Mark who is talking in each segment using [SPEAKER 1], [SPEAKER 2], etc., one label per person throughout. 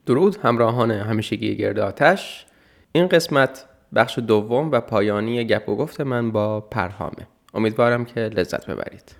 [SPEAKER 1] درود همراهان همیشگی گرد آتش. این قسمت بخش دوم و پایانی گپ و گفت من با پرهامه. امیدوارم که لذت ببرید.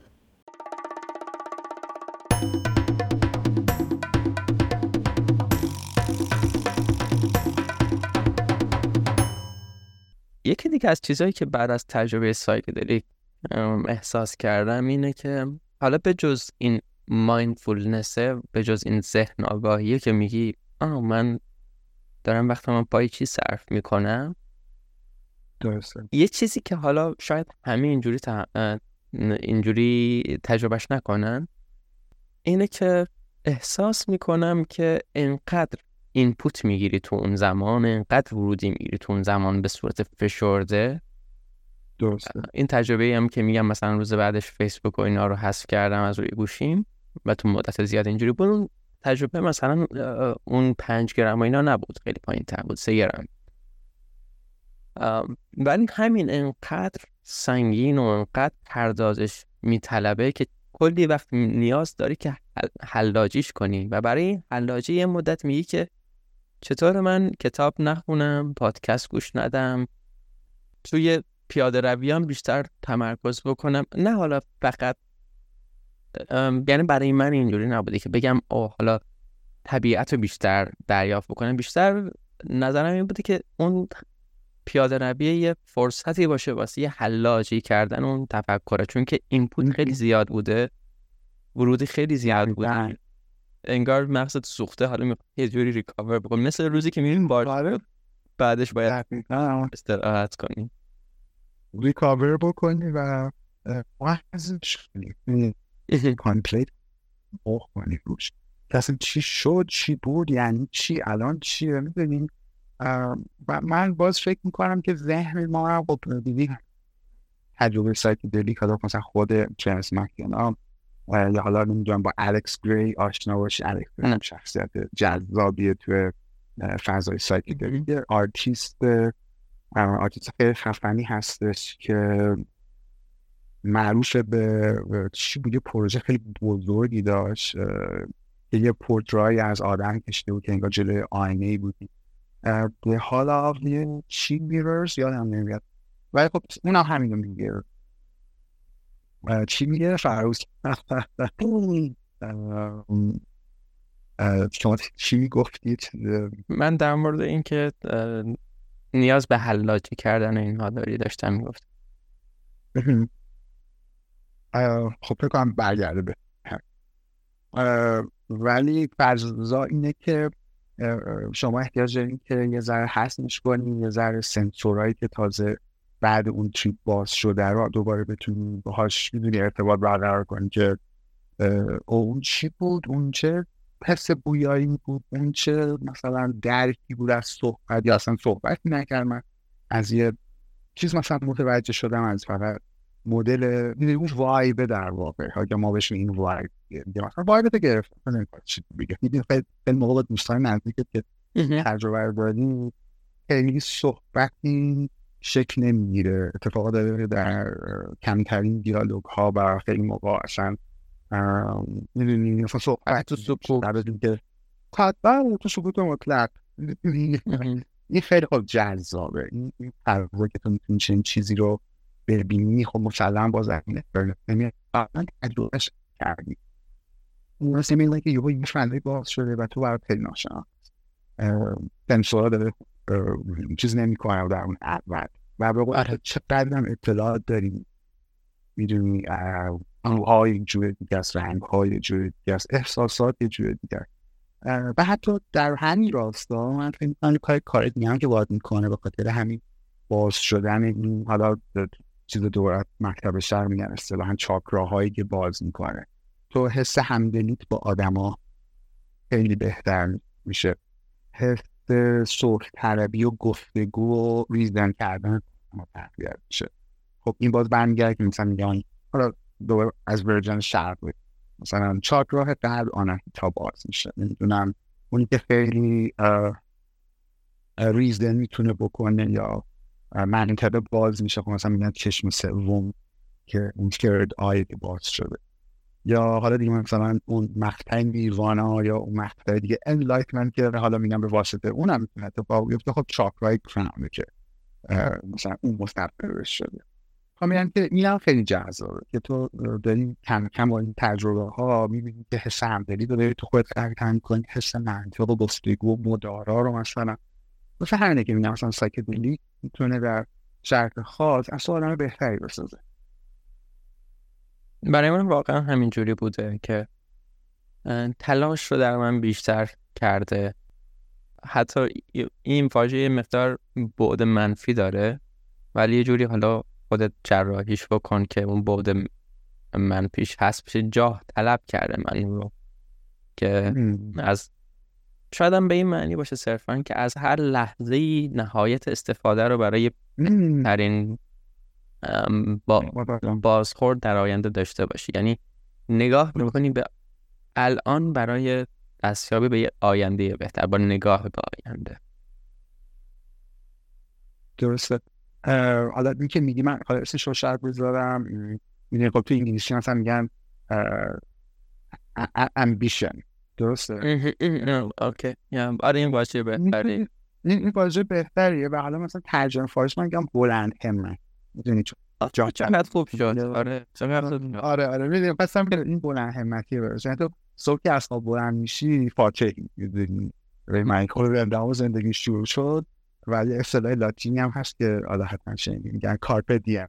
[SPEAKER 1] یکی دیگه از چیزهایی که بعد از تجربه سایکدلیک احساس کردم اینه که حالا به جز این مایندفولنسه، به جز این ذهن آگاهیه که میگی من دارم وقتم پای چی صرف میکنم،
[SPEAKER 2] درسته.
[SPEAKER 1] یه چیزی که حالا شاید همه اینجوری تجربهش نکنن اینه که احساس میکنم که اینقدر اینپوت میگیری تو اون زمان، اینقدر ورودی میگیری تو اون زمان به صورت فشرده.
[SPEAKER 2] درسته.
[SPEAKER 1] این تجربه هم که میگم مثلا روز بعدش فیسبوک و اینا رو حذف کردم از روی گوشیم و تو مدت زیاد اینجوری بود. اون تجربه مثلا اون 5 گرم و اینا نبود، خیلی پایین تر بود، 3 گرم. ولی همین انقدر سنگین و انقدر پردازش میطلبه که کلی وقت نیاز داری که حلاجیش کنی و برای حلاجی یه مدت میگی که چطور من کتاب نخونم، پادکست گوش ندم، توی پیاده رویم بیشتر تمرکز بکنم. نه حالا فقط یعنی برای من اینجوری نبوده که بگم حالا طبیعت رو بیشتر دریافت بکنم. بیشتر نظرم این بوده که اون پیاده روی یه فرصتی باشه واسه یه حلاجی کردن اون تفکره، چون که اینپوت خیلی زیاد بوده، ورودی خیلی زیاد بوده، انگار مغزت سوخته، حالا میخواد یه جوری ریکاور بکنی، مثل روزی که میریم بار بعدش باید استراحت کنی،
[SPEAKER 2] ریکاور بکنی و واسش کنی کامپلیت بکنی روش. اصلا چی شد، چی بود، یعنی چی، الان چیه، میدونیم. و من باز فکر میکنم که ذهن ما رو دیدی تجربه سایکدلیک، حالا مثلا خود چارلز مک‌کنا یا حالا نمیدونم با الکس گری آشنا باشی. الکس گری شخصیت جذابیه توی فضای سایکدلیک، آرتیست خیلی خفنی هستش که معروف به چی بود، یه پروژه خیلی بزرگی داشت که یه پورترای از آدم کشیده بود که انگار جلوی آینه‌ای بود، به حالا چی میررز یادم نمیاد، ولی خب اونم همینو میگه. چی میگه فروز؟ شما چی میگفتید؟
[SPEAKER 1] من در مورد این که نیاز به حلاجی کردن اینها داشتم میگفت.
[SPEAKER 2] خب فکر کنم برگرده به ولی فرضا اینه که شما احتیاج دارید که یه ذره حسنش کنید، یه ذره سنسورایی که تازه بعد اون تریپ باز شده رو دوباره بتونید باهاش میدونی ارتباط برقرار کنید که اون چی بود، اون چه حس بویایی بود، اون چه مثلا درکی بود از صحبت، یا اصلا صحبت نکرد، من از یه چیز مثلا متوجه شدم، از فقط مدل اون وایب در واقع، اگه ما بهش این وایب مثلا وایب گرفت نمی‌کنه چی بگم، میدونی خیلی موقع دوستان نزدیکت که تجربه رو داریم خیلی صحبتی شکل نمیگیره، اتفاقا داره در کمترین دیالوگ ها و خیلی موقع اصلا میدونی مثلا صحبت تو سکوت نبودیم که قطعا تو سکوت مطلق. این خیلی خوب جذابه، این تجربه که تو میتونی چنین چیزی رو ببینی. خب مسلم باز نمیاد من تجربهش کردی، مثل میگه که یه فنده باز شده و تو برات خیلی ناشنا سنسورها داره چیز نمی کنه در اون اول و به قول چقدر هم اطلاعات داریم، میدونی انواع جور دیگه است، رنگ های جور دیگه است، احساسات یه جور دیگه. و حتی در همین راستا من فکر می‌کنم کار دیگه هم که وارد میکنه به خاطر همین باز شدن این حالا چیز دورت مکتب شهر میگن اصطلاحاً چاکراهایی که باز میکنه، تو حس همدلیت با آدما خیلی بهتر میشه، حس صلح طلبی و گفتگو و ریزن کردن تقویت میشه. خب این باز برمیگرده که مثلا میگن حالا دوباره از ورژن شرق مثلا چاکراه قلب آناهیتا باز میشه، نمیدونم اونی که خیلی ریزن میتونه بکنه یا منطقه باز میشه، خب مثلا میگن چشم سوم که اون ثird آی باز شده. یا حالا دیگه مثلا اون مقطع نیروانا یا اون مقطع دیگه انلایتمنت که حالا میگم به واسطه اونم میتونه اتفاق بیفته. خب چاکرای کراونه که مثلا اون مسببش شده. خب میگم که اینم خیلی جذابه که تو داری کم کم با این تجربه ها میبینی که حس همدلی رو داری تو خودت قرار میکنی، حس منطق و گفتگو و مدارا رو مثلا مثل همینه که میگم مثلا سایکدلی میتونه در شرط خاص اصلا آدم بهتری بسازه.
[SPEAKER 1] برای من واقعا همینجوری بوده که تلاش رو در من بیشتر کرده. حتی این واژه مقدار بعد منفی داره، ولی یه جوری حالا خودت جراحیش بکن که اون بعد منفیش هست بشه. جاه طلب کرده من رو که از شاید هم به این معنی باشه صرفا که از هر لحظه‌ای نهایت استفاده رو برای ترین بازخورد در آینده داشته باشی. یعنی نگاه میکنی به الان برای دستیابی به یه آینده بهتر با نگاه به آینده.
[SPEAKER 2] درسته. حالا این که میگی من حالا اسمش رو شرط بذارم، میدونی خب تو انگلیسی مثلا میگن ambition. درسته؟
[SPEAKER 1] اوکی. آره این واژه بهتری.
[SPEAKER 2] این واژه بهتریه و حالا مثلا ترجمه فارسی من میگم بلند همت. میدونی
[SPEAKER 1] چقدر خوب شد. آره چقدر خوب شد.
[SPEAKER 2] آره میدونی پسم که این بلند همتیه برسه. تو صبح که از خواب بلند میشی فاتحی. میدونی مایکل بندام زندگی شروع شد. ولی اصطلاح لاتینی هم هست که حالا حتما شنیدی، میگن کارپه دیم.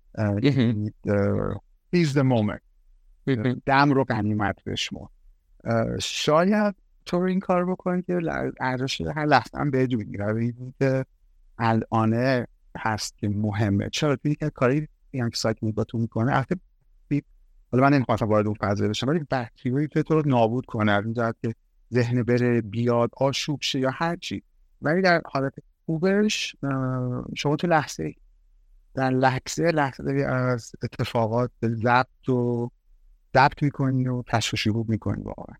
[SPEAKER 2] Seize the moment. دم رو غنیمت بشمر. شاید تو این کار بکنی که ارزش هر لحظه هم بدونی و ببینی که الانه هست که مهمه. چرا؟ توی که کاری که سایت با تو میکنه البته حالا من نمیخواستم وارد اون فضا بشم، ولی بکتریایی که تو رو نابود کنه از این جهت که ذهن بره بیاد آشوب شه یا هر چی. ولی در حالت خوبش شما تو لحظه داری از اتفاقات ضبط میکنی و کشف و شهود میکنی واقعا.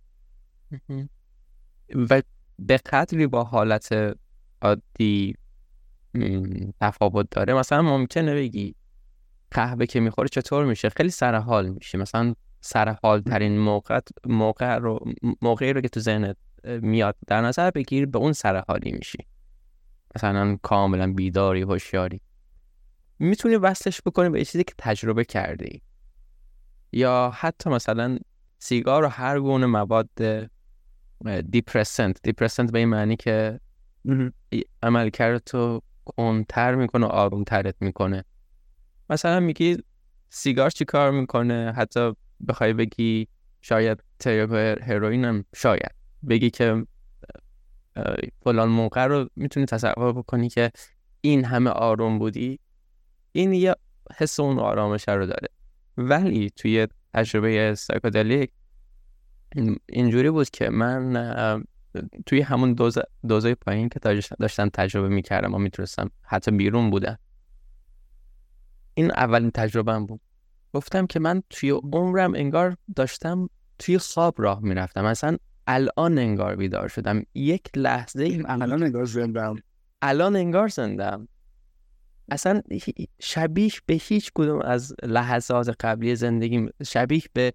[SPEAKER 1] و به قدری با حالت عادی تفاوت داره. مثلا ممکنه بگی قهوه که میخوری چطور میشه؟ خیلی سرحال میشه. مثلا سرحال ترین موقعی رو که تو ذهنت میاد در نظر بگیر، به اون سرحالی میشی. مثلا کاملا بیداری، هوشیاری. میتونی وصلش بکنی به چیزی که تجربه کردی، یا حتی مثلا سیگار و هر گونه مواد دیپرسنت به این معنی که عملکردتو کنتر میکنه و آرومترت میکنه. مثلا میگی سیگار چی کار میکنه؟ حتی بخوای بگی شاید تریاک هروئین هم شاید بگی که فلان موقع رو میتونی تصور بکنی که این همه آروم بودی، این یه حس اون آرامش رو داره. ولی توی تجربه سایکدلیک اینجوری بود که من توی همون دوزای پایین که داشتم تجربه میکردم و میتونستم حتی بیرون بودم، این اولین تجربه‌ام بود. گفتم که من توی عمرم انگار داشتم توی خواب راه میرفتم. مثلا الان انگار بیدار شدم. یک لحظه الان انگار زندم. اصلا شبیه به هیچ کدوم از لحظات قبلی زندگیم، شبیه به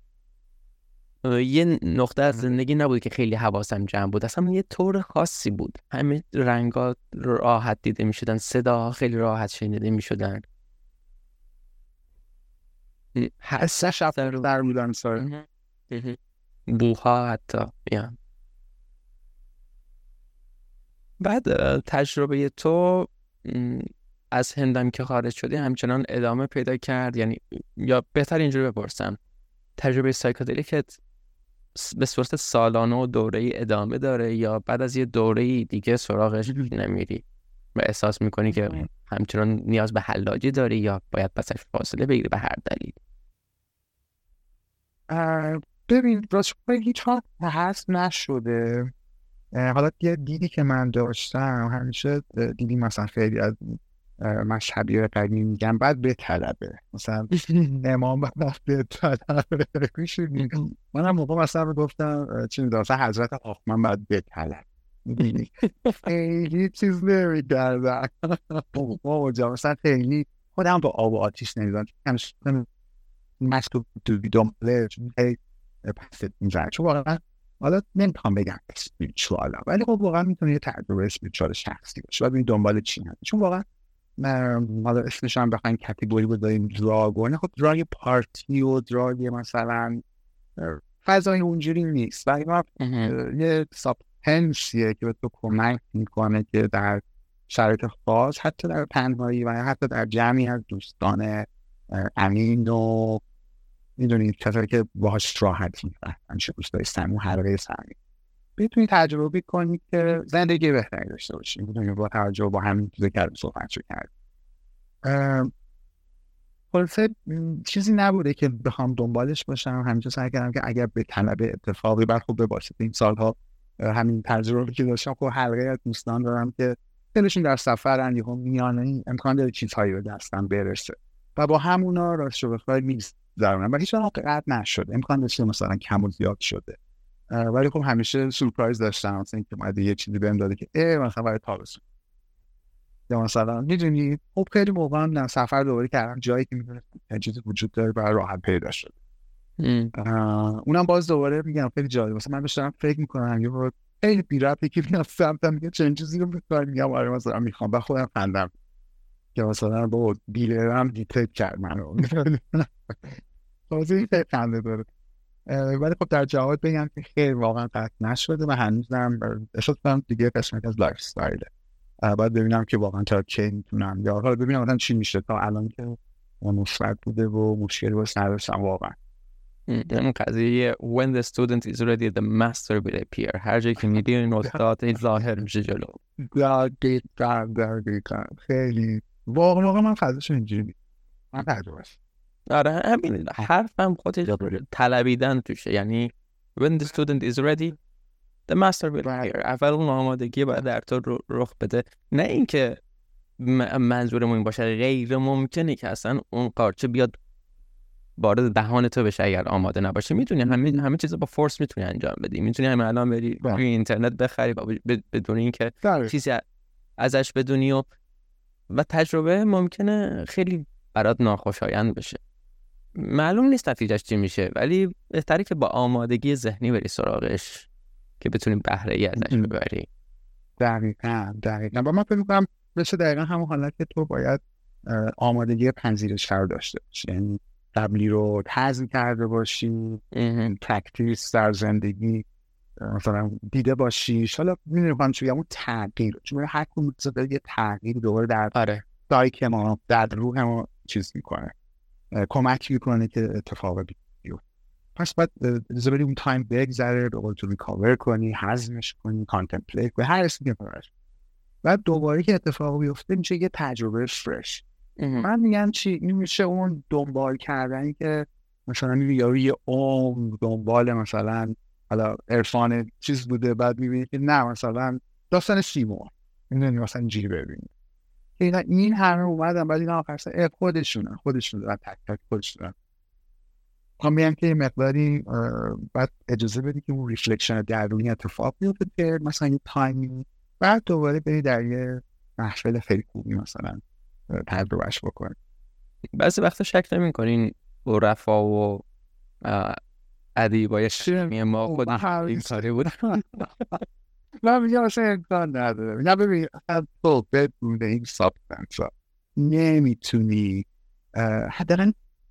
[SPEAKER 1] یه نقطه از زندگی نبود که خیلی حواسم جمع بود. اصلا یه طور خاصی بود. همه رنگا راحت دیده می شدن، صداها خیلی راحت شنیده می شدن.
[SPEAKER 2] حسش در بودن ساره
[SPEAKER 1] بوها حتی. بعد تجربه تو از هندم که خارج شدی همچنان ادامه پیدا کرد؟ یعنی یا بهتر اینجوری بپرسم، تجربه سایکدلیکت به صورت سالانه و دوره‌ای ادامه داره یا بعد از یه دوره‌ای دیگه سراغش نمیری و احساس میکنی که همچنان نیاز به حلاجی داری یا باید پسش فاصله بگیری به هر دلیل؟
[SPEAKER 2] ببین راست هیچ وقت هست نشده. حالا یه دیدی که من داشتم همیشه دیدی مثلا خیلی از مذهبی قدیمی میگن بعد به طلبه، مثلا امام بعد به طلبه. من هم موقع مثلا گفتم چی میدونم مثلا حضرت آخمن بعد به طلب. خیلی چیز نمی‌کردن. مثلا خیلی خودم با آب و آتیش نمیدونم مشکوک تو دنباله چون هی پست میزنه، چون واقعا حالا نمیخوام بگم اسپریچوال، ولی خب واقعا میتونه یه تجربه اسپریچوال شخصی باشه و ببین دنبال چی هست. چون واقعا حالا اسمش هم بخوایم کاتگوری بذاریم دراگ، خب دراگ پارتی و دراگ مثلا فضای اونجوری نیست، ولی یه سابستنسیه که به تو کمک میکنه که در شرایط خاص، حتی در تنهایی و حتی در جمعی از دوستان امین و میدونید کسایی که باهاش راحت میفهمن چه دوستای صمیمی حلقه صمیمی، بتونید تجربه کنید که زندگی بهتری داشته باشید. میدونید با توجه با همین چیزی که صحبت کرد خلاصه چیزی نبوده که بخوام دنبالش باشم. همیشه سعی کردم که اگر به طلب اتفاقی بر خوب بباشه. این سالها همین تجربه که داشتم خب حلقه از دوستان دارم که دلشون در سفرن، یهو میان این امکان داره چیزهایی به دستم برسه و با همونا راستش بخوای میگذرونم و هیچ وقت قطع نشد. امکان داشته مثلا کم و زیاد شده، ولی خب همیشه سورپرایز داشتم، مثلا اینکه اومده یه چیزی بهم داده که مثلا برای تابستون، یا مثلا میدونی خب خیلی موقع نه سفر دوباره کردم جایی که میدونستم چیزی وجود داره برای راحت پیدا شد. اونم باز دوباره میگم خیلی جالب، مثلا من داشتم فکر میکنم یه بار خیلی بی ربطی که میاد سمتم میگه چه چیزی رو میخوام، میگم آره مثلا میخوام و خودم خندم که مثلا با بیلرم دیتیت کرد منو خیلی خنده داره. ولی خب در جواب بگم که خیلی واقعا قطع نشده و هنوزم احساس کنم دیگه قسمت از لایف استایله. باید ببینم که واقعا تا کی میتونم، یا حالا ببینم مثلا چی میشه. تا الان که مثبت بوده و مشکلی باش نداشتم واقعا.
[SPEAKER 1] این قضیه when the student is ready the master will appear. هر جایی که میری این استاد ظاهر میشه جلو.
[SPEAKER 2] دقیقاً خیلی واقعا من فضاش اینجوری من تجربهش.
[SPEAKER 1] آره همین حرفم خودش طلبیدن توشه، یعنی when the student is ready the master will appear. اول اون آمادگی باید در تو رخ بده، نه اینکه منظورمون این باشه غیر ممکنه که اصلا اون قارچه بیاد وارد دهان تو بشه اگر آماده نباشه. میتونی همه چیزا با فورس میتونی انجام بدی، میتونی همین الان بری روی اینترنت بخری بدون اینکه چیزی ازش بدونی و تجربه ممکنه خیلی برات ناخوشایند بشه، معلوم نیست نتیجهش چی میشه، ولی بهتره که با آمادگی ذهنی بری سراغش که بتونیم بهره ای ازش ببری.
[SPEAKER 2] دقیقاً و من فکر می‌کنم بشه دقیقاً همون حالت که تو باید آمادگی پذیرش رو داشته باشی، یعنی قبلی رو تزیین کرده باشی، پرکتیس در زندگی مثلا دیده باشی. حالا می‌دونم چون اون تغییر، چون هر کدوم یه تغییر دوباره در سایک ما در روح ما چیز میکنه، کمک میکنه که اتفاق بیفته. پس باید اجازه بدی اون تایم بگذره، به قول تو ریکاور کنی، هضمش کنی، کانتمپلیت و هر اسمی که فرش. بعد دوباره که اتفاق بیفته میشه یه تجربه فرش. من میگم چی این میشه اون دنبال کردنی که مثلا میبینی یه دنبال مثلا حالا عرفان چیز بوده، بعد میبینی که نه مثلا داستان سیمور میدونی مثلا اینجوری ببینی این همه اومدن بعد این آخر سر خودشون و تک تک خودشون هم میگم که یه مقداری بعد اجازه بدی که اون ریفلکشن درونی اتفاق بیفته، مثلا یه تایمی بعد دوباره بری در یه محفل خیلی خوبی مثلا تجربهش بکنی.
[SPEAKER 1] بعضی وقتا شک نمی‌کنین رفا و ادیبای شمی ما خود این کاری بود.
[SPEAKER 2] من میگم اصلا امکان نداره. نه ببین تو بدون این سابستنس ها نمیتونی حداقل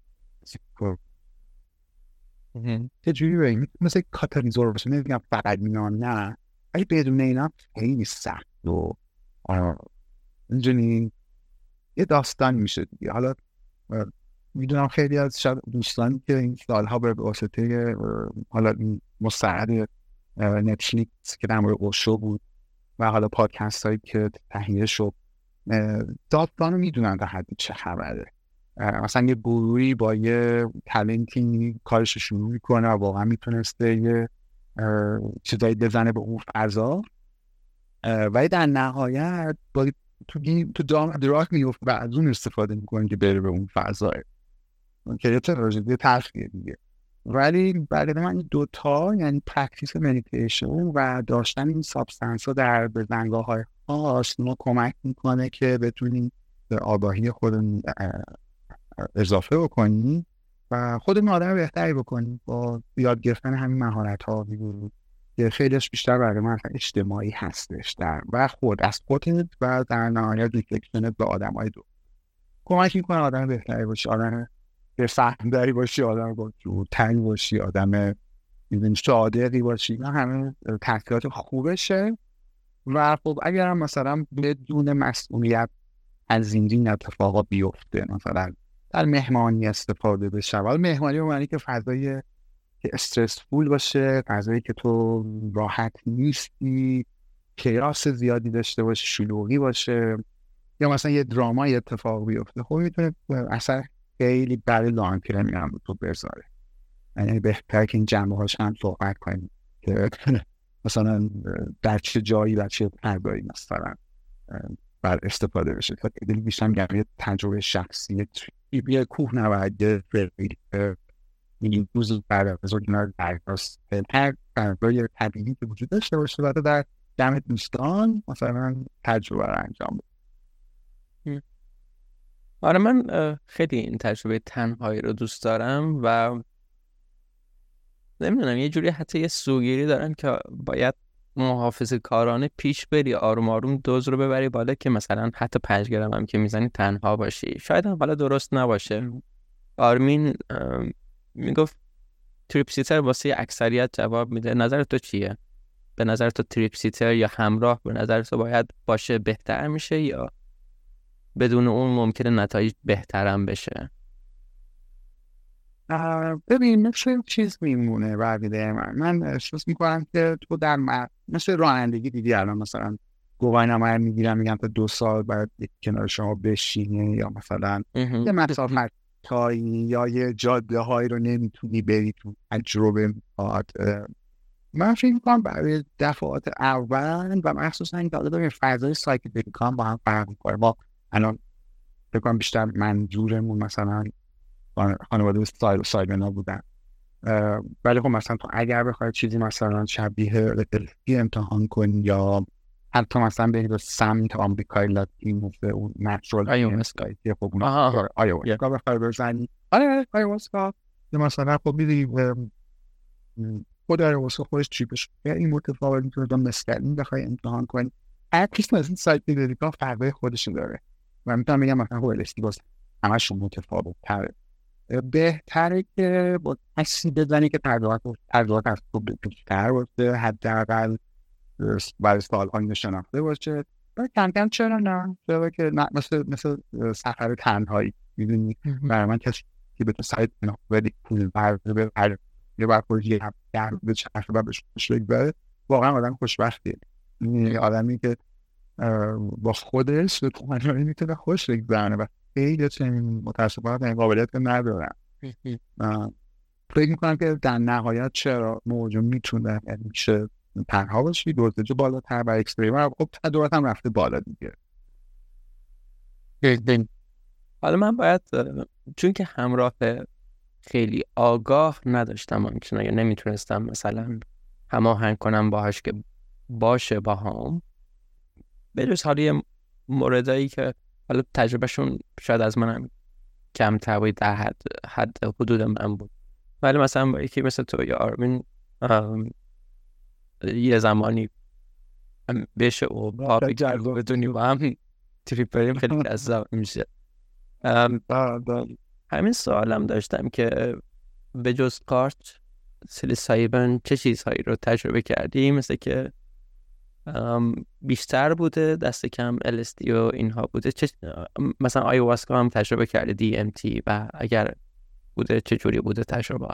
[SPEAKER 2] یه جوری بگیم مثل کاتالیزور باشه، نمیگم فقط اینا، نه ولی بدون اینا خیلی سخت و اینجوری یه داستان میشه دیگه. حالا میدونم خیلی از دوستانی که این سالها به واسطه حالا مستعد نتفلیکس که در مورد اوشو بود و حالا پادکست هایی که تهیه شد داستانو میدونن تا حدی چه خبره. مثلا یه گروهی با یه تالنتی کارش شروع میکنه و واقعا میتونسته یه چیزایی بزنه به اون فضا، ولی در نهایت با تو دراک میفته و از اون استفاده میکنه که بره به اون فضا که یه تراژدی تلخیه دیگه. ولی برای من این دوتا یعنی پرکتیس مدیتیشن و داشتن این سابستنس ها در بزنگاه های خاص ما کمک میکنه که بتونیم به آگاهی خودمون اضافه بکنیم و خودمون آدم بهتری بکنیم با یاد گرفتن همین مهارت‌ها که خیلیش بیشتر برای من اجتماعی هستش در و خود از خودت و در نهایت ریفلکشنت به آدم‌های دو کمک می‌کنه آدم بهتری باشی، آدم به فهم‌داری باشی، آدم با جورتری باشی، آدم می‌دونی صادقی باشی. نه همه تأثیرات خوبشه و خب اگر هم مثلا بدون مسئولیت از این اتفاقا بیفته، مثلا در مهمانی استفاده بشه، ولی مهمانی به معنی که فضای که استرسفول باشه، فضایی که تو راحت نیستی، کیاس زیادی داشته باشه، شلوغی باشه، یا مثلا یه درامای اتفاق بیفته، خب میتونه اثر خیلی برای لانگ ترم هم تو بذاره. یعنی بهتره که این جنبه هاش هم صحبت کنیم که مثلا در چه جایی در چه فضایی مثلا بر استفاده بشه. خیلی بیشتر میگم یه تجربه شخصی یه کوهنوردی این روز بعد از اون درگاست هر فضای طبیعی که وجود داشته باشه و در جمع دوستان مثلا تجربه رو انجام بده.
[SPEAKER 1] آره من خیلی این تجربه تنهایی رو دوست دارم و نمیدونم یه جوری حتی یه سوگیری دارم که باید محافظه کارانه پیش بری، آروم آروم دوز رو ببری بالا که مثلا حتی 5 گرم هم که میزنی تنها باشی. شاید هم حالا درست نباشه. آرمین میگفت تریپ سیتر واسه اکثریت جواب میده. نظر تو چیه؟ به نظر تو تریپ سیتر یا همراه به نظر تو باید باشه بهتر میشه یا بدون اون ممکنه نتایج بهترم بشه؟
[SPEAKER 2] ببین مثل چیز میمونه برگیده من احساس میکنم که تو در مثل رانندگی دیدی الان مثلا گواهینامه میگیرم میگم تا 2 سال باید کنار شما بشینی یا مثلا یه مسافت تایی یا یه جاده هایی رو نمیتونی بری تو تجربه میخواد. من فکر میکنم برای دفعات اول و مخصوصا این داده داریم فضای سایکدلیک هم با هم فرق میکنه. ما الان فکر کنم بیشتر منظورمون مثلا خانواده سایبنا بودن، ولی خب مثلا تو اگر بخوای چیزی مثلا شبیه LSD امتحان کنی یا حتی مثلا بری به سمت آمریکای لاتین مثل اون نچرال
[SPEAKER 1] آیواسکا
[SPEAKER 2] که خب اون آیواسکا بخوای بزنی آیواسکا یا مثلا خب میری خود آیواسکا خودش چیپش این متفاوت میتونه تا مسکلین بخوای امتحان کنی. هر قسم از این سایکدلیکا فرقای خودش داره و میتونم بگم مثلا خب LSD باز همشون متفاوت تره. بهتره که با کسی بزنی که تجربات از تو بیشتر باشه، حداقل برای سال‌ها شناخته باشه و کم کم چرا نه که نه مثل سفر تنهایی میدونی برای من کسی که به تو سایت ولی پول برده یه برخوردی یه به چرخ و بهش بگذاره واقعا آدم خوشبختیه. آدمی که با خودش به توانایی میتونه خوش بگذرنه و خیلی چنین متاسفانه این قابلیت رو ندارن. فکر میکنم که در نهایت چرا موجود میتونه میشه تنها باشی، دوزج بالاتر و اکستریم خب تدورت هم رفته بالا دیگه.
[SPEAKER 1] حالا من باید چون که همراه خیلی آگاه نداشتم ممکنه یا نمیتونستم مثلا هماهنگ کنم باهاش که باشه باهام، به جز حالا یه موردایی که حالا تجربهشون شاید از منم کمتر بود در حد حدود من بود، ولی مثلا با یکی مثل تو یا آرمین یه زمانی بشه و با بدونی با هم تریپ بریم خیلی جذاب میشه. همین سوالم داشتم که به جز کارت سیلیسایبن چه چیزهایی رو تجربه کردی؟ مثل که بیشتر بوده، دست کم LSD و اینها بوده، مثلا آیواسکا هم تجربه کردی DMT و اگر بوده چه جوری بوده تجربه؟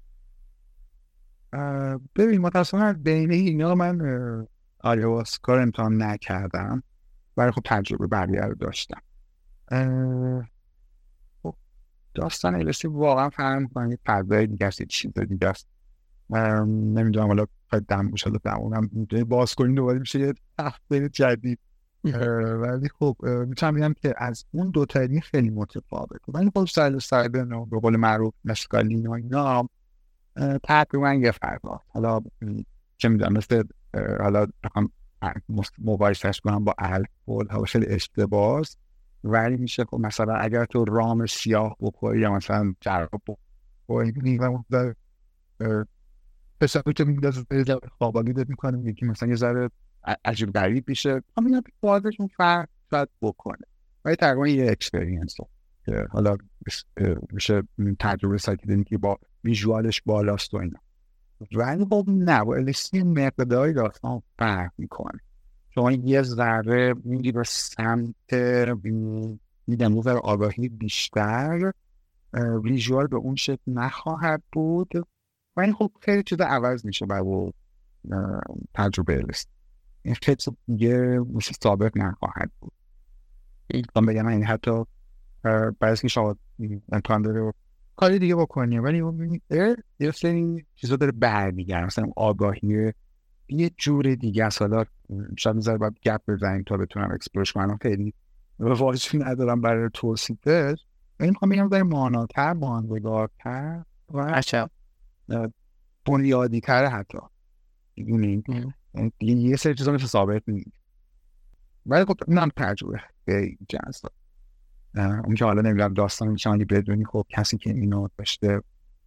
[SPEAKER 2] ببین متاسفانه بین اینا من آیواسکا رو امتحان نکردم ولی خب تجربه بقیه رو داشتم. خب داستان LSD واقعا فهم کنم فضای دیگه است، چیز دیگه است. نمیدونم حالا دم بوشاله دمونم باز کنیم دوباره میشه یه تحقیق جدید، ولی خب میتونم بگم که از اون دو تا خیلی متفاوته. ولی خب سایبن و به قول معروف مسکالین و اینا تقریبا یه فرق هست. حالا چه میدونم مثل حالا مبایستش کنم با الکل ها خیلی اشتباهه، ولی میشه خب مثلا اگر تو رام سیاه بخوری یا مثلا جراب میبینی و اون ذره پسری که میندازه به خوابالی داد میکنه، یکی مثلا یه ذره عجیب غریب میشه، همین بازشون فرق شاید بکنه ولی تقریبا یه اکسپریانس که حالا میشه تجربه سایکدلیکی با ویژوالش بالاست و اینا. ولی خب نه، با LSD مقداری داستان فرق میکنه. شما یه ذره میری به سمت میدم رو آگاهی بیشتر، ویژوال به اون شکل نخواهد بود ولی خب خیلی چیزا عوض میشه برای تجربه LSD. این خیلی دیگه مثل ثابت نخواهد بود. من بگم این حتی برای از که شما امکان داره کاری دیگه بکنی ولی یه سری چیزا داره برمیگرد، مثلا آگاهی یه جور دیگه است. حالا شاید میذاره باید گپ بزنیم تا بتونم اکسپلورش کنم، خیلی واجبی ندارم برای توصیفش. این میخوام بگم داره ماناتر، ماندگارتر و بنیادی‌تر حتی یه سری چیزا مثل ثابت نیست ولی خب اینم تجربه خیلی جذاب. اون که حالا نمیدونم داستان میشه اگه بدونی خب کسی که اینو داشته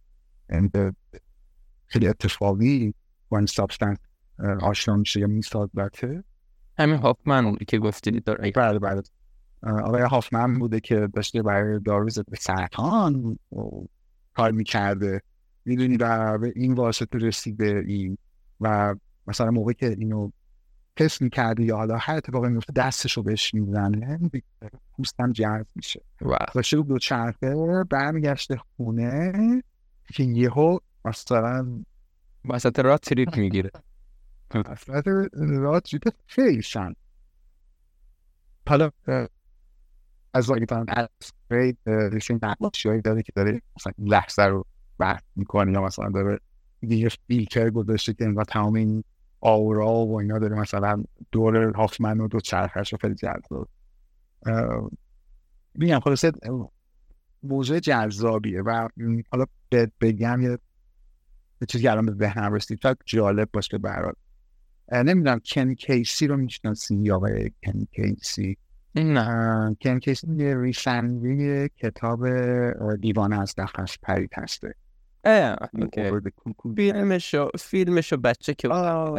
[SPEAKER 2] خیلی اتفاقی با این سابستنس آشنا میشه یا میسازه.
[SPEAKER 1] همین هافمن که گفتی داره.
[SPEAKER 2] بله آقای هافمن بوده که داشته برای دارو ضد سرطان کار میکرده، میدونی، و به این واسطه رسیده این و مثلا موقعی که اینو تست میکرده یا حالا هر اتفاقی میفته دستشو بهش میزنه پوستم جذب میشه و شروع دو چرخه برمیگشته خونه که یهو مثلا
[SPEAKER 1] وسط راه تریپ میگیره.
[SPEAKER 2] وسط راه تریپ خیلی شن. حالا از واقعی تان از رید ریشن نقاشی هایی داره که داره مثلا لحظه رو بحث میکنه یا مثلا داره یه فیلتر گذاشته که انگار تمام این آورا و اینا داره مثلا دور هافمن و دو چرخش رو خیلی جذاب. میگم خلاصه موضوع جذابیه و حالا بگم یه چیزی که الان به ذهنم رسید شاید جالب باشه برات. نمیدونم کن کیسی رو میشناسی یا کن کیسی؟
[SPEAKER 1] نه.
[SPEAKER 2] کن کیسی یه ریسنوی کتاب دیوانه از نفس پرید هسته.
[SPEAKER 1] فیلمشو بچه که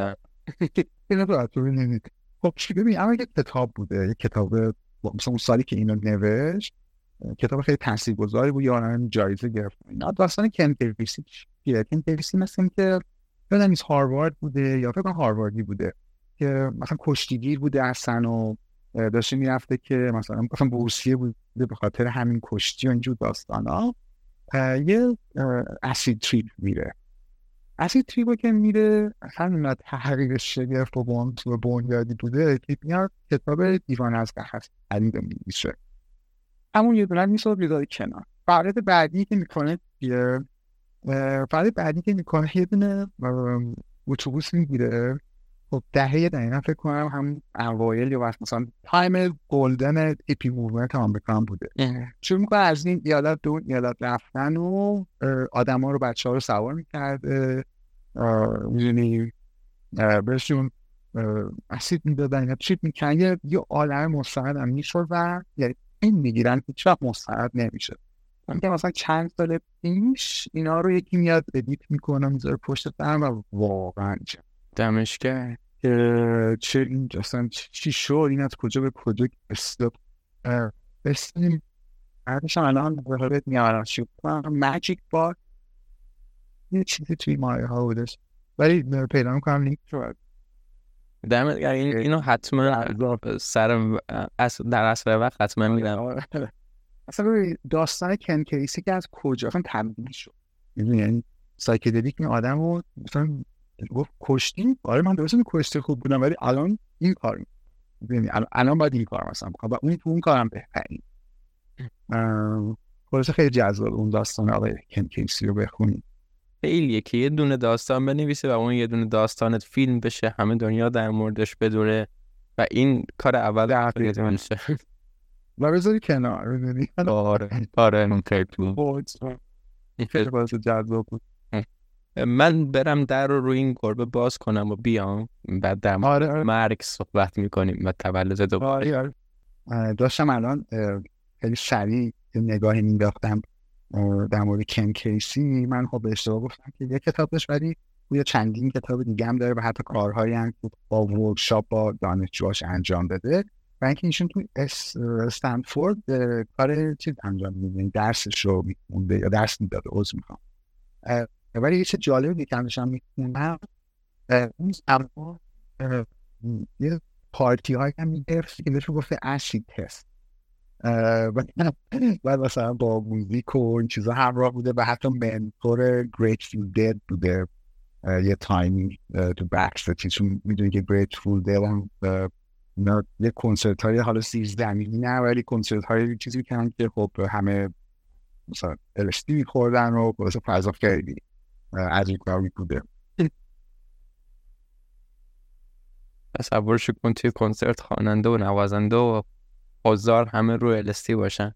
[SPEAKER 2] خب ببین اما یک کتاب بوده، یک کتاب مثلا اون سالی که اینو نوشت کتاب خیلی تاثیرگذاری بود، یعنی جایزه گرفت. اینا داستان کن کیسی چیه؟ کن کیسی مثلا که یادم نیست هاروارد بوده یا فکر کنم هارواردی بوده که مثلا کشتیگیر بوده اصلا و داشته میرفته که مثلا بورسیه بوده به خاطر همین کشتی و اینجور داستانا یه اسید تریپ میره. اسید تریپو که میره اصلا تحقیق شگرف و بنیادی بوده که میاد کتاب دیوانه از نفس پرید میشه. همون یه دونه میشه بیداری کنار. فعالیت بعدی که میکنه یه دونه اتوبوس میگیره. خب دهه دقیقا فکر کنم هم اوایل یا وقت مثلا تایم گلدن ایپی موومنت آمریکا بوده. شروع میکنه از این ایالت دو ایالت رفتن و آدم ها رو بچه ها رو سوار میکرده، میدونی بهشون اسید میدادن یا چیپ میکنن یه عالم مستعد هم میشد و یعنی این میگیرن هیچ وقت مستعد نمیشه. که مثلا چند سال پیش اینا رو یکی میاد ادیت میکنه میذاره پشت فرم و واقعا
[SPEAKER 1] دمش کرد
[SPEAKER 2] چه این اصلا چی شد، این از کجا به کجا بستیم بعدش الان بهت میارم شد ماجیک بار یه چیزی توی مایه ها بودش ولی پیدا میکنم لینک رو
[SPEAKER 1] دمت کرد. اینو حتما سر در اصل وقت حتما میرم.
[SPEAKER 2] اصلا داستان کن کیسی که از کجا اصلا تبدیل شد، یعنی سایکدلیک این آدم رو مثلا گفت کشتی، آره من درسته کشتی خوب بودم ولی الان این کار می‌کنم، الان باید این کار مثلا بکنم و اون کارم بهترین. خلاصه خیلی جذاب اون داستان آقای کن کیسی رو بخونید.
[SPEAKER 1] خیلیه که یه دونه داستان بنویسه و اون یه دونه داستانت فیلم بشه، همه دنیا در موردش بدونه و این کار اول میشه
[SPEAKER 2] و بذاری کنار ببینید.
[SPEAKER 1] آره این
[SPEAKER 2] خیلی باعث جذاب بود.
[SPEAKER 1] من برم در رو روی این گربه باز کنم و بیام بعد در مرگ صحبت میکنیم و تولد دوباره.
[SPEAKER 2] داشتم الان خیلی سریع نگاهی مینداختم در مورد کن کیسی من خب به اشتباه گفتم که یه کتابش، ولی یا چندین کتاب دیگه هم داره و حتی کارهایی هم که با ورکشاپ با دانشجوهاش انجام داده و اینکه ایشون تو استنفورد کار چیز انجام میده، درسش رو میخونده یا درس میداده عذر میخوام. ولی یه چه جالبی که همشم میخونم اون اما یه پارتی های هم میگرفت که بهش گفته اسید تست و مثلا با موزیک و این چیزا همراه بوده و حتی منتور گریتفول دد بوده یه تایمی تو بکستیج، چون میدونی که گریتفول دد هم یه کنسرت های حالا 13 نه ولی کنسرت های چیزی میکنن که خب همه مثلا LSD میخوردن و مثلا فضا خیلی عجیب کاری بوده.
[SPEAKER 1] تصورش کن توی کنسرت خواننده و نوازنده و حضار همه رو LSD باشن.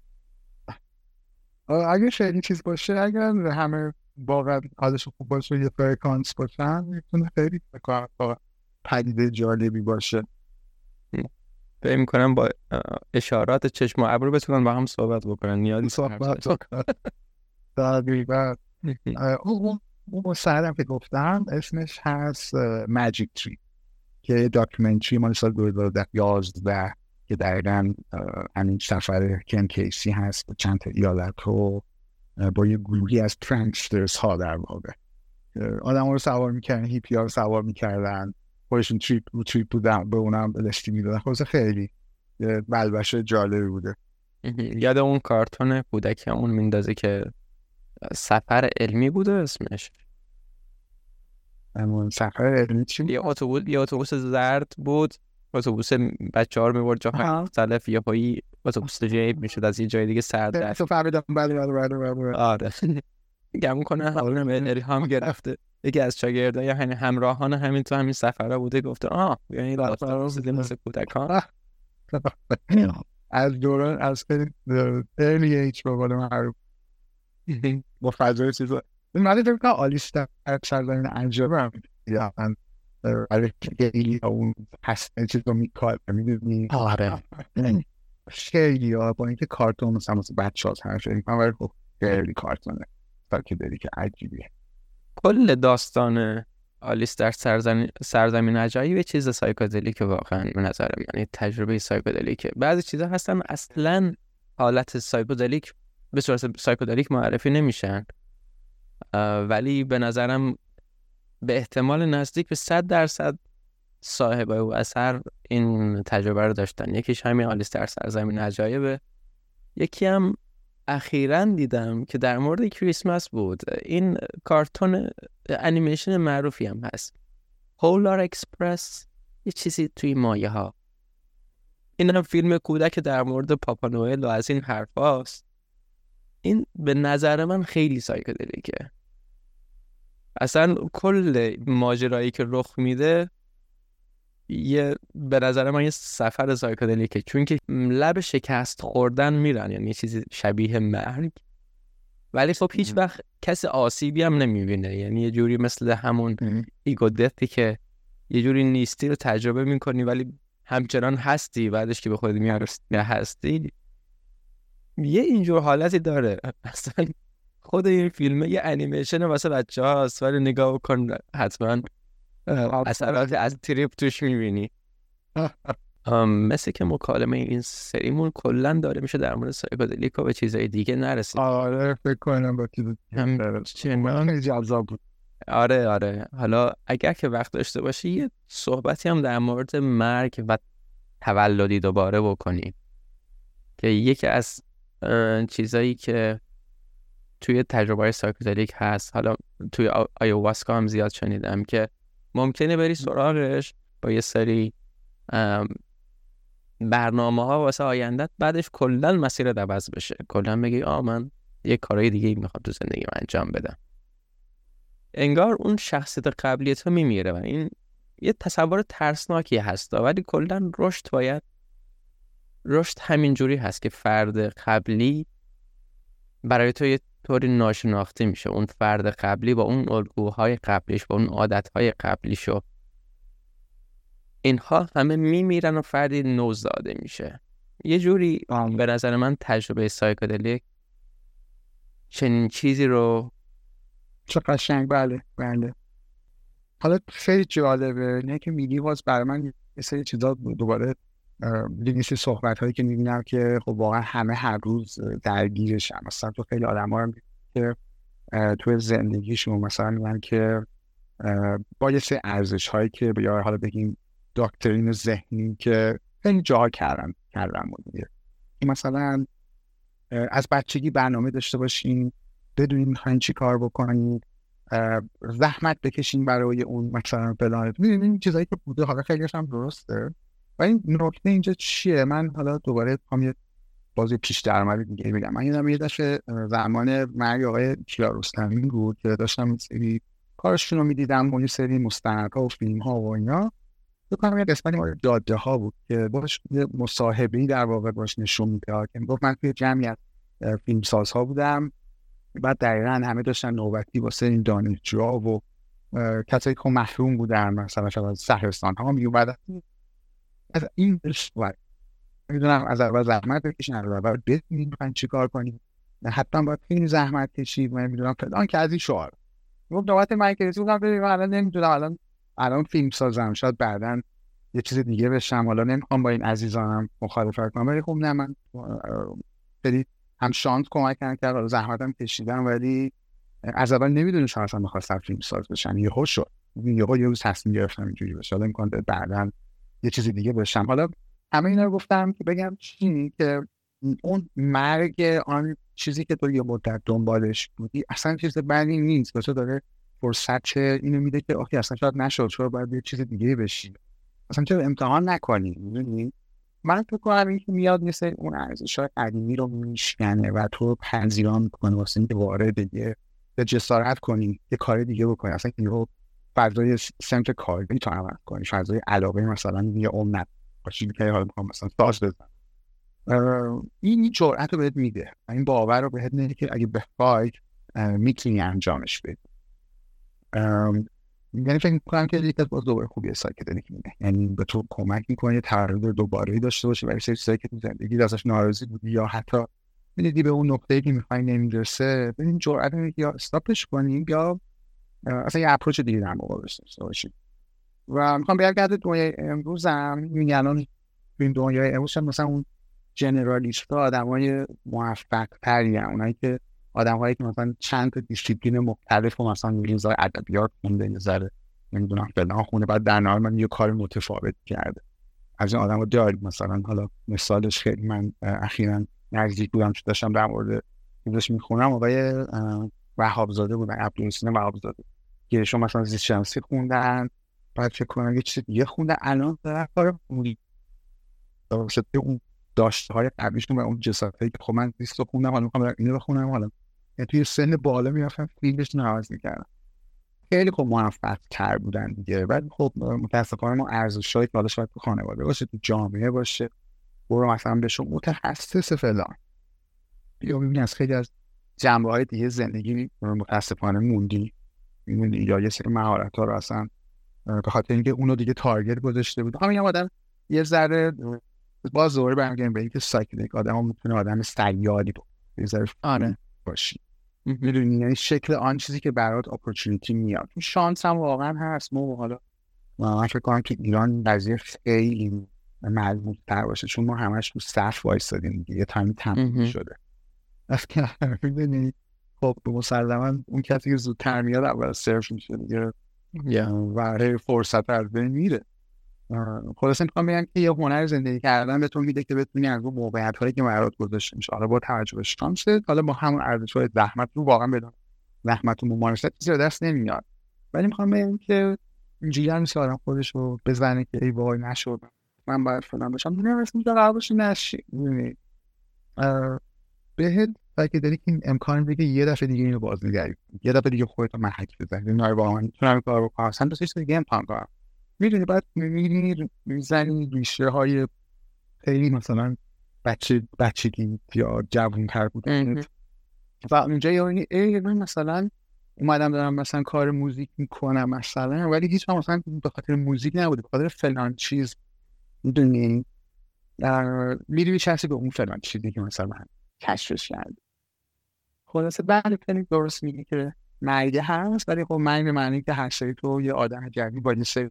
[SPEAKER 2] اگه خیلی چیز باشه، اگر همه واقعا حالش خوب باشه یه فرکانس باشن میتونه خیلی پدیده جالبی باشه.
[SPEAKER 1] فکر می‌کنم با اشارات چشم و ابرو بتونن با هم صحبت بکنن. نیازی
[SPEAKER 2] صحبت بکنن. دقیقاً. اون مستندم که گفتم اسمش هست ماجیک تری که داکیومنتری مال سال 2011 که دقیقاً همین سفر کن کیسی هست به چند تا ایالت رو با یه گروهی از پرانکسترز ها در واقع آدم ها رو سوار میکردن، هیپی ها رو سوار میکردن، خودشون تریپ بودن، به اونم LSD میدادن. خب خیلی بلبشه جالبی بوده.
[SPEAKER 1] یاد اون کارتون کودکی همون میندازه که سفر علمی بوده اسمش.
[SPEAKER 2] همون سفر علمی چی بود؟
[SPEAKER 1] یه اتوبوس زرد بود، اتوبوس بچه‌ها رو می‌برد جاهای مختلف، یه پایی اتوبوس جیب میشد از یه جای دیگه سرد رفت.
[SPEAKER 2] تو فهمیدم. بله.
[SPEAKER 1] آره گمون کنه همون الهام گرفته یکی از شاگردان یا همراهان همین تو همین سفره بوده، گفته یعنی داستان چیزی مثل کودکان
[SPEAKER 2] از دوران از early age به قول معروف با فضای چیزا. من فکر کنم آلیس در سرزمین انجام یا برای خیلی اون هست چیز رو میکار میدونی.
[SPEAKER 1] آره
[SPEAKER 2] خیلی با اینکه کارتون مثلا بچه هاست هر شدیم من خب خیلی کارتونه که داری که عجیبیه.
[SPEAKER 1] کل داستان آلیس در سرزمین عجایب چیز سایکودلیک واقعا به نظرم، یعنی تجربه سایکودلیک. بعضی چیزا هستن اصلا حالت سایکودلیک به صورت سایکودلیک معرفی نمیشن، ولی به نظرم به احتمال نزدیک به 100% صاحبای و اثر این تجربه رو داشتن. یکیش همین آلیس در سرزمین عجایبه. یکی هم اخیراً دیدم که در مورد کریسمس بود، این کارتون انیمیشن معروفی هم هست، پولار اکسپرس، یه چیزی توی مایه ها. این هم فیلم کودک در مورد پاپا نوئل و از این حرف هاست. این به نظر من خیلی سایکودلیکه. اصلا کل ماجرایی که رخ میده به نظر من یه سفر سایکودلیکه، چون که لب شکست خوردن میرن، یعنی یه چیزی شبیه مرگ، ولی خب هیچ وقت کسی آسیبی هم نمیبینه. یعنی یه جوری مثل همون ایگو دثی که یه جوری نیستی رو تجربه میکنی ولی همچنان هستی، بعدش که به خودت میارسی هستی. یه اینجور حالتی داره. اصلا خود این فیلمه یه انیمیشن واسه بچه هاست، ولی نگاه کن حتما اثرات از تریپ توش میبینی. مثل که مکالمه این سریمون کلن داره میشه در مورد سایکودلیک و به چیزای دیگه نرسید.
[SPEAKER 2] آره فکر کنم با چیزای جذاب بود.
[SPEAKER 1] آره حالا اگر که وقت داشته باشی یه صحبتی هم در مورد مرگ و تولدی دوباره بکنیم، که یکی از چیزایی که توی تجربه سایکودلیک هست، حالا توی آیواسکا هم زیاد شنیدم، که ممکنه بری سراغش با یه سری برنامه ها واسه آیندت، بعدش کلن مسیر عوض بشه، کلن بگی من یه کارهای دیگه میخوام تو زندگیم انجام بدم. انگار اون شخصیت قبلی تو میمیره و این یه تصور ترسناکی هست، ولی کلن رشد همینجوری هست که فرد قبلی برای تو یه طوری ناشناخته میشه. اون فرد قبلی با اون الگوهای قبلیش، با اون عادتهای قبلیشو، اینها همه میمیرن و فردی نوزاده میشه. یه جوری به نظر من تجربه سایکودلیک چنین چیزی رو.
[SPEAKER 2] چه قشنگ. بله بله. حالا خیلی جالبه نه که میگی، باز برای من یه سری چیزا دوباره دیگه صحبت هایی که میبینم که خب واقعا همه هر روز درگیرشن. مثلا تو خیلی آدم ها که توی زندگیشون مثلا میگن که با یه سری ارزش هایی که یا حالا بگیم داکترین ذهنی که خیلی جاها کردن دیگه، مثلا از بچگی برنامه داشته باشین، بدونین میخواین چی کار بکنین، زحمت بکشین برای اون مثلا پلانت. میدونین این چیزایی که بوده، حالا خیلیش هم درسته. و این نکته اینجا چیه؟ من حالا دوباره میخوام یه بازی پیش درآمد دیگه بگم. من یه دفعه زمان مرگ آقای کیارستمی بود که داشتم این سری کارشون رو میدیدم و یه سری مستندها و فیلم ها و اینا. بکنم یه قسمتی مورد جاده ها بود که باش یه مصاحبه‌ای در واقع باش نشون میداد که میگفت من توی جمعی از فیلمسازها بودم، بعد دقیقاً همه داشتن نوبتی واسه این دانشجوها و کسایی که محروم بودن مثلا از شهرستان ها میومدن از این رشوه. میدونم از اول زحمت بکشین، از اول بدونید میخواین چی کار کنید، حتما باید خیلی زحمت کشید. من میدونم فلان که از این شعار گفت نوبت من که رسید گفتم ببین الان نمیدونم، الان فیلم سازم، شاید بعداً یه چیز دیگه بشم، حالا نمیخوام با این عزیزانم مخالفت کنم، ولی خب نه، من خیلی هم شانس کمک کردن، حالا زحمتم کشیدم، ولی از اول نمیدونم شاید اصلا می‌خواستم فیلم ساز بشم. یهو شد، یه روز تصمیم گرفتم اینجوری بشه، حالا امکان داره بعداً یه چیز دیگه بشم. حالا همه اینا رو گفتم که بگم چی، که اون مرگ آن چیزی که تو یه مدت دنبالش بودی اصلا چیز بدی نیست، واسه داره فرصت اینو میده که آخه اصلا شاید نشد، چرا باید یه چیز دیگه بشی، اصلا چرا امتحان نکنی. میدونی من فکر کنم این که میاد مثل اون ارزش‌های قدیمی رو میشکنه و تو پذیرا میکنه واسه اینکه وارد یه جسارت کنی، یه کار دیگه بکنی، اصلا یهو فضای سمت کاری تو عمل کنی، فضای علاقه مثلا یه امت باشی که حالا میخوام مثلا ساز بزنم. این جرأت رو بهت میده، این باور رو بهت میده که اگه بخوای میتونی انجامش بدی. یعنی فکر می‌کنم که یک از باز دوباره خوبیه سایکدلیک میده، یعنی به تو کمک میکنه یه تغییر دوباره داشته باشی برای چیزایی که تو زندگی ازش ناراضی بودی یا حتی میدیدی به اون نقطه‌ای که می‌خوای نمیرسه، ببین جرأت میده یا استاپش کنی یا اصلا یه اپروچ دیگه در مقابلش داشته باشی. و میخوام برگردم دنیای امروزم، می‌بینی الان تو این دنیای امروز مثلا اون جنرالیست‌ها آدمای موفق‌ترین، اونایی که آدم‌هایی که مثلا چند تا دیسیپلین مختلف و مثلا یه ذره ادبیات خونده، یه ذره نمیدونم فلان خونده، بعد در نهایت من یه کار متفاوت کرده. از این آدم‌ها داریم. مثلا حالا مثالش خیلی من اخیراً نزدیک بودم، چون داشتم در مورد چیزش می‌خونم، آقای وهابزاده بودن، عبدالحسین وهابزاده، که شما مثلا زیست شناسی خوندن، بعد فکر کنم یه چیز دیگه خوندن، الان دارن کار واسه اون داشته‌های قبلیشون و اون جسارتایی که خب من زیست رو خوندم، حالا می‌خوام اینو بخونم، حالا توی سن بالا میرفتم فیلمش نواز می‌کردم. خیلی خب موفق‌تر بودن دیگه. ولی خب متأسفانه ما ارزش‌هایی که حالا شاید تو خانواده باشه، تو جامعه باشه، برو مثلا بشو متخصص فلان، یا می‌بینی از خیلی از جنبه‌های دیگه زندگی متأسفانه موندی، می‌بینی یا یه سری مهارت‌ها رو اصلا به خاطر اینکه اونو دیگه تارگت گذاشته بود. همین آدم یه ذره باز دوباره برمیگردیم به اینکه سایکدلیک آدمو میتونه آدم سیالی یه ذره باشی. میدونی یعنی شکل آن چیزی که برات اپورتونتی میاد. این شانس هم واقعا هست. ما حالا من فکر کنم که ایران قضیه خیلی ملموس‌تر باشه، چون ما همش رو صف وایسادیم دیگه، یه تمرین شده. اصلا میدونی خب مسلماً اون کسی که زودتر میاد اول سرو میشه دیگه و فرصت از بین میره. خلاصه میخوام بگم که یه هنر زندگی کردن بهتون میده که بتونی از اون موقعیت‌هایی که برات گذاشته میشه، حالا با توجه به شانست، حالا با همون ارزش‌های زحمت رو واقعا بدون زحمت و ممارست چیزی به دست نمیاد. ولی میخوام بگم که اینجوری هم نیست آدم خودش رو بزنه که ای وای نشد من باید فلان باشم، نه اصلا قرار باشه نشی. می‌دونی بهت فکر داری که این امکان دیگه یه دفعه دیگه اینو بازنگری، یه دفعه دیگه خودت رو محک بزنی، نه واقعا میتونم کارو بکنم، اصلا دوست دیگه امکان کنم. میدونی بعد میزنی ریشه های خیلی مثلا بچگی یا جوان‌تر بودن و اونجا یعنی من مثلا اومدم دارم مثلا کار موزیک میکنم مثلا، ولی هیچ وقت مثلا به خاطر موزیک نبوده، به خاطر فلان چیز. میدونی میری چسی به اون فلان چیزی که مثلا کشفش کرد. خلاصه بله خیلی درست میگی که مرگ هست، ولی خب مرگ به معنی که هر سری تو یه آدم جدید با یه سری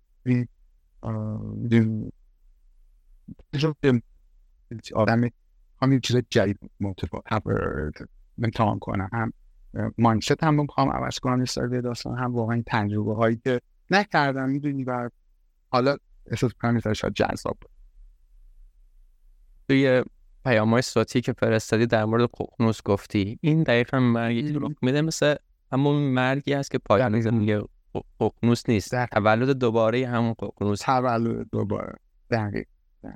[SPEAKER 2] آدم همین چیز جدید امتحان کنم، هم مایندست هم میخوام عوض کنم یه سری داستان، هم واقعا تجربه هایی که نکردم میدونی و حالا احساس کنم شاید جذاب بود.
[SPEAKER 1] توی پیام‌های صوتی که فرستادی در مورد ققنوس گفتی، این دقیقاً مرگی رو میده مثل همون مرگی هست که پایان زندگی ققنوس نیست، تولد دوباره همون ققنوس،
[SPEAKER 2] تولد دوباره. دقیق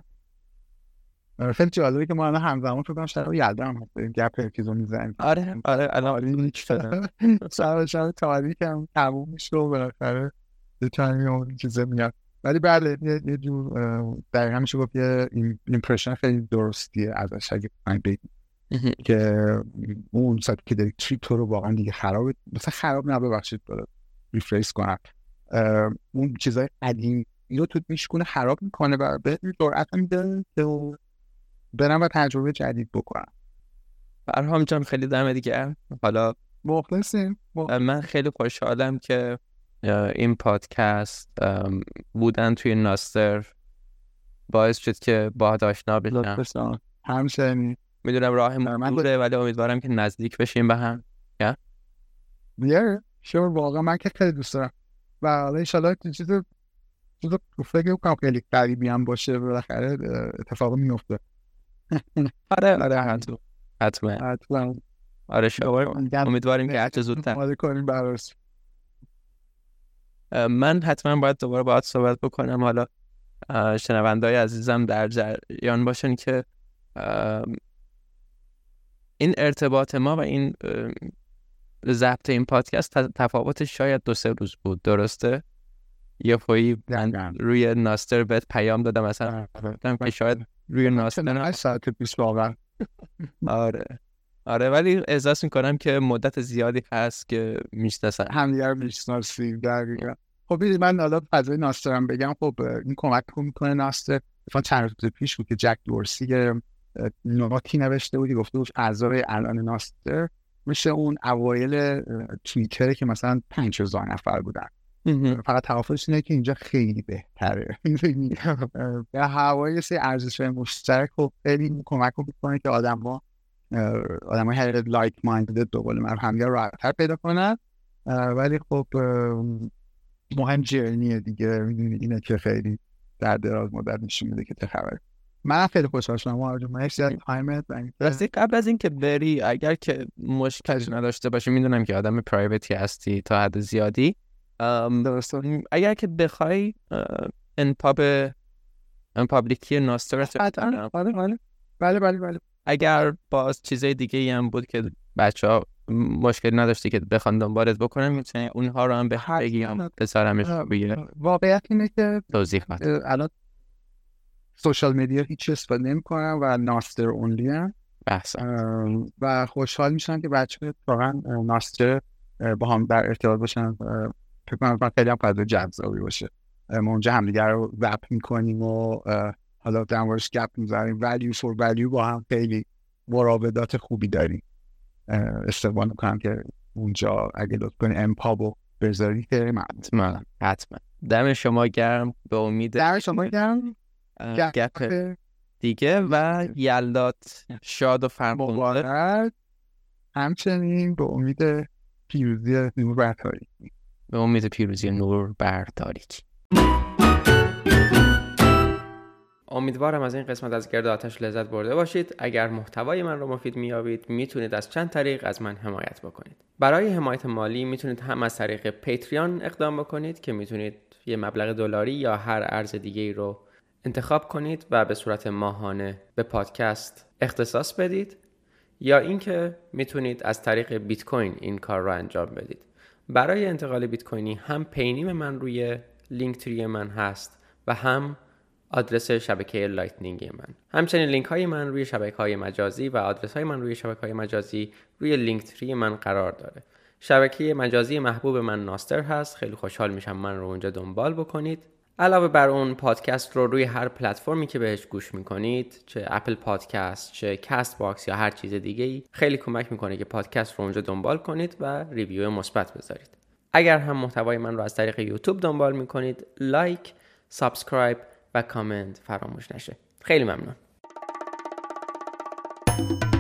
[SPEAKER 2] خیلی جالبه که ما الان همزمان فکر کنم شب یلدا هم هستیم گپ اپیزود میزنیم.
[SPEAKER 1] آره الان
[SPEAKER 2] شب تاریک هم تموم میشه و بالاخره یه چند چیزه میاد، ولی بله یه جور دقیقا میشه گفت یه ایمپرشن خیلی درستیه ازش اگه بگیم که اون ساعتی که داری تریپ تو رو واقعا دیگه خرابه، مثلا خراب نه ببخشید ریفریس کنم، اون چیزای قدیمی رو تو میشکنه خراب میکنه و به جرأت میده که برم و تجربه جدید بکنم.
[SPEAKER 1] فرهام جان خیلی دمت گرم. حالا
[SPEAKER 2] مخلصیم.
[SPEAKER 1] من خیلی خوشحالم که این پادکست بودن توی ناستر باعث شد که باهات آشنا بشم.
[SPEAKER 2] همچنین.
[SPEAKER 1] میدونم راهمون دوره ولی امیدوارم که نزدیک بشیم به هم.
[SPEAKER 2] شور واقعا من که خیلی دوست دارم و حالا انشالله چیز فکر کنم خیلی قریبی هم باشه بالاخره اتفاق میفته.
[SPEAKER 1] آره حتما. آره امیدواریم که هرچه زودتر
[SPEAKER 2] کنیم براش.
[SPEAKER 1] من حتما باید دوباره باهات صحبت بکنم. حالا شنونده‌های عزیزم در جریان باشن که این ارتباط ما و این ضبط این پادکست تفاوتش شاید 2-3 روز بود، درسته؟ یه پایی من روی ناستر بهت پیام دادم مثلا که شاید روی ناستر
[SPEAKER 2] 8 ساعت پیش واقعا.
[SPEAKER 1] آره ولی احساس میکنم که مدت زیادی هست که میشناسن
[SPEAKER 2] همدیگه رو میشناسیم. دقیقاً. خب ببینید من حالا فضای ناسترم بگم، خب این کمک میکنه. ناستر مثلا چند روز پیش بود که جک دورسی نوتی نوشته بودی گفته بود اعضای الان ناستر میشه اون اوایل توییتر که مثلا 5000 نفر بودن، فقط تفاوتش اینه که اینجا خیلی بهتره. به هوای سه ارزش مشترک خب خیلی کمک میکنه که آدم‌های حقیقت لایک مایندد به قول معروف همدیگه راحت‌تر پیدا کنن. ولی خب مهم جرنیه دیگه، میدونید اینه که خیلی در دراز مدت نشون میده که چه خبره. من خیلی خوشحال شدم آرجو، مرسی از تایمت.
[SPEAKER 1] راستی قبل از این که بری اگر که مشکلی نداشته باشی، میدونم که آدم پرایوتی هستی تا حد زیادی، درسته اگر که بخوای ان پابلیکی ناستر
[SPEAKER 2] بله
[SPEAKER 1] اگر باز چیزای دیگه ای هم بود که بچه‌ها مشکلی نداشتی که بخوان دنبالت بکنن، میتونی اونها رو هم بگیم بذارمش روی.
[SPEAKER 2] واقعیت اینه که
[SPEAKER 1] توضیحات
[SPEAKER 2] الان سوشال مدیا هیچ استفاده نمی‌کنم و ناستر اونلی ام و خوشحال میشم که بچه‌ها واقعا ناستر با هم در ارتباط باشن. فکر کنم خیلی هم فضای جذابی باشه. ما اونجا همدیگه رو وپ می‌کنیم و حالا در موردش گپ می‌زنیم، ولیو فور ولیو با هم خیلی مراودات خوبی داریم. استقبال می‌کنم که اونجا اگه لطف کنی امپابو بذاری که
[SPEAKER 1] حتما. دم شما گرم. به امید
[SPEAKER 2] دم شما گرم.
[SPEAKER 1] گپ دیگه و یلدات شاد و فرخنده.
[SPEAKER 2] همچنین به امید پیروزی نور بر تاریکی.
[SPEAKER 1] به امید پیروزی نور بر تاریکی. امیدوارم از این قسمت از گرد آتش لذت برده باشید. اگر محتوای من رو مفید میابید میتونید از چند طریق از من حمایت بکنید. برای حمایت مالی میتونید هم از طریق پیتریون اقدام بکنید که میتونید یه مبلغ دلاری یا هر ارز دیگه‌ای رو انتخاب کنید و به صورت ماهانه به پادکست اختصاص بدید، یا اینکه میتونید از طریق بیت کوین این کار رو انجام بدید. برای انتقال بیت کوینی هم پینیم من روی لینک تری من هست و هم آدرس شبکه لایتنینگی من. همچنین لینک های من روی شبکه‌های مجازی و آدرس های من روی شبکه‌های مجازی روی لینک تری من قرار داره. شبکه مجازی محبوب من ناستر هست. خیلی خوشحال میشم من رو اونجا دنبال بکنید. علاوه بر اون پادکست رو روی هر پلتفرمی که بهش گوش میکنید، چه اپل پادکست، چه کست باکس یا هر چیز دیگه‌ای، خیلی کمک میکنه که پادکست رو اونجا دنبال کنید و ریویو مثبت بذارید. اگر هم محتوای من رو از طریق یوتیوب دنبال میکنید، لایک، سابسکرایب و کامنت فراموش نشه. خیلی ممنون.